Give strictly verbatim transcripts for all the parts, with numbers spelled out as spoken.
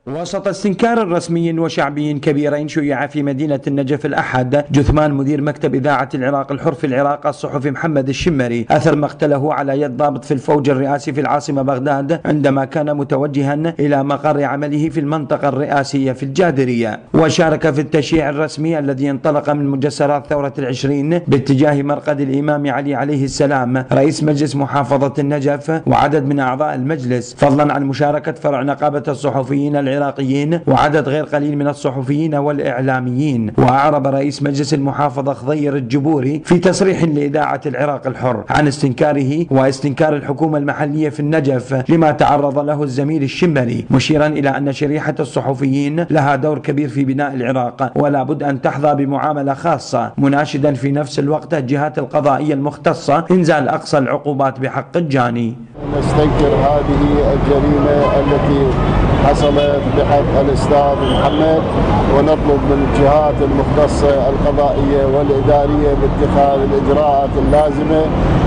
وسط استنكار رسمي وشعبي كبيرين شيع في مدينة النجف الأحد جثمان مدير مكتب إذاعة العراق الحر في العراق الصحفي محمد الشمري أثر مقتله على يد ضابط في الفوج الرئاسي في العاصمة بغداد عندما كان متوجها إلى مقر عمله في المنطقة الرئاسية في الجادرية. وشارك في التشييع الرسمي الذي انطلق من مجسرات ثورة العشرين باتجاه مرقد الإمام علي عليه السلام رئيس مجلس محافظة النجف وعدد من أعضاء المجلس، فضلا عن مشاركة فرع نقابة الصحفيين العراقيين وعدد غير قليل من الصحفيين والإعلاميين. وأعرب رئيس مجلس المحافظة خضير الجبوري في تصريح لإذاعة العراق الحر عن استنكاره واستنكار الحكومة المحلية في النجف لما تعرض له الزميل الشمري، مشيرا إلى أن شريحة الصحفيين لها دور كبير في بناء العراق ولا بد أن تحظى بمعاملة خاصة، مناشدا في نفس الوقت الجهات القضائية المختصة إنزال أقصى العقوبات بحق الجاني. نستنكر هذه الجريمة التي حصلت بحق الأستاذ محمد، ونطلب من الجهات المختصة القضائية والإدارية باتخاذ الإجراءات اللازمة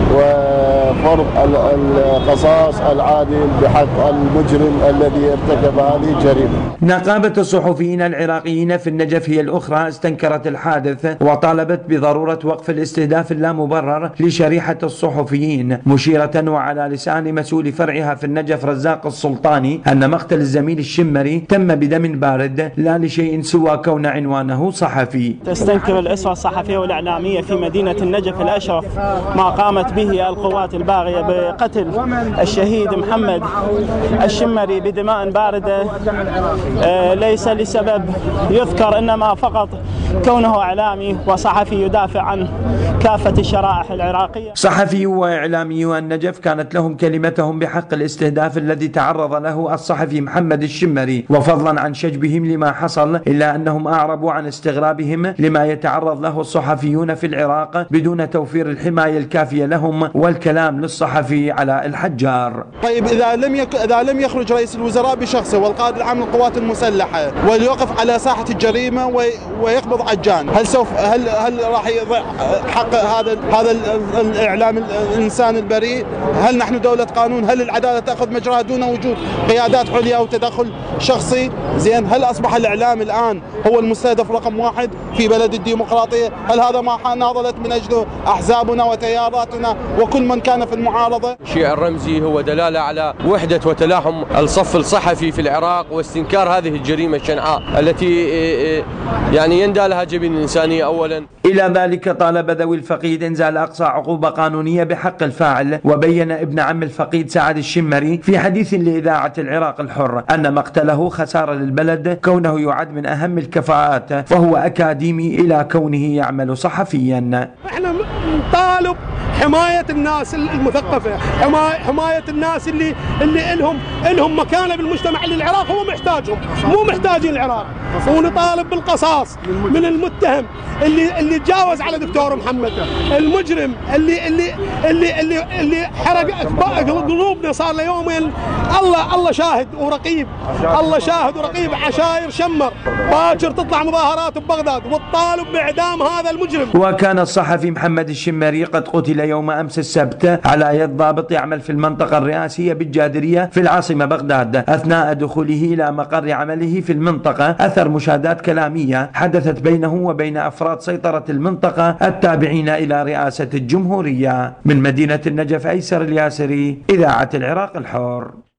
وفرض القصاص العادل بحق المجرم الذي ارتكب هذه الجريمة. نقابة الصحفيين العراقيين في النجف هي الأخرى استنكرت الحادث وطالبت بضرورة وقف الاستهداف اللامبرر لشريحة الصحفيين، مشيرة وعلى لسان مسؤول فرعها في النجف رزاق السلطاني أن مقتل الزميل الشمري تم بدم بارد لا لشيء سوى كون عنوانه صحفي. تستنكر الأسرة الصحفية والإعلامية في مدينة النجف الأشرف ما قامت به القوات الباغية بقتل الشهيد محمد الشمري بدماء باردة ليس لسبب يذكر، إنما فقط كونه إعلامي وصحفي يدافع عن كافة الشرائح العراقية. صحفي وإعلامي النجف كانت لهم كلمتهم بحق الاستهداف الذي تعرض له الصحفي محمد الشمري، وفضلا عن شجبهم لما حصل إلا أنهم أعربوا عن استغرابهم لما يتعرض له الصحفيون في العراق بدون توفير الحماية الكافية لهم والكلام للصحفي علاء الحجار. طيب إذا لم يك... إذا لم يخرج رئيس الوزراء بشخصه والقائد العام للقوات المسلحة وليوقف على ساحة الجريمة و... ويقبض عجان، هل سوف هل هل راح يضيع حق هذا هذا الإعلام الإنسان البريء؟ هل نحن دولة قانون؟ هل العدالة تأخذ مجراها دون وجود قيادات عليا وتدخل شخصي؟ زين، هل أصبح الإعلام الآن هو المستهدف رقم واحد في بلد الديمقراطية؟ هل هذا ما ناضلت من أجله أحزابنا وتياراتنا وكل من كان في المعارضة؟ الشيء الرمزي هو دلالة على وحدة وتلاحم الصف الصحفي في العراق واستنكار هذه الجريمة الشنعاء التي يعني يندى لها جبين الإنسانية أولا. إلى ذلك طالب ذوي الفقيد إنزال أقصى عقوبة قانونية بحق الفاعل. وبين ابن عم الفقيد سعد الشمري في حديث لإذاعة العراق الحر أن مقتله خسارة للبلد كونه يعد من أهم الكفاءات، فهو أكاديمي إلى كونه يعمل صحفيا. احنا نطالب حماية الناس المثقفة، حماية الناس اللي اللي لهم لهم مكانة بالمجتمع اللي العراق هو محتاجهم، مو محتاجين العراق. ونطالب بالقصاص من المتهم اللي اللي تجاوز على دكتور محمد، المجرم اللي اللي اللي اللي, اللي حرق قلوبنا صار له يومين. الله الله شاهد ورقيب، الله شاهد ورقيب. عشاير شمر باكر تطلع مظاهرات ببغداد والطالب باعدام هذا المجرم. وكان الصحفي محمد الشمري قد قتل يوم أمس السبت على يد ضابط يعمل في المنطقة الرئاسية بالجادرية في العاصمة بغداد أثناء دخوله إلى مقر عمله في المنطقة أثر مشادات كلامية حدثت بينه وبين أفراد سيطرة المنطقة التابعين إلى رئاسة الجمهورية. من مدينة النجف أيسر الياسري، إذاعة العراق الحر.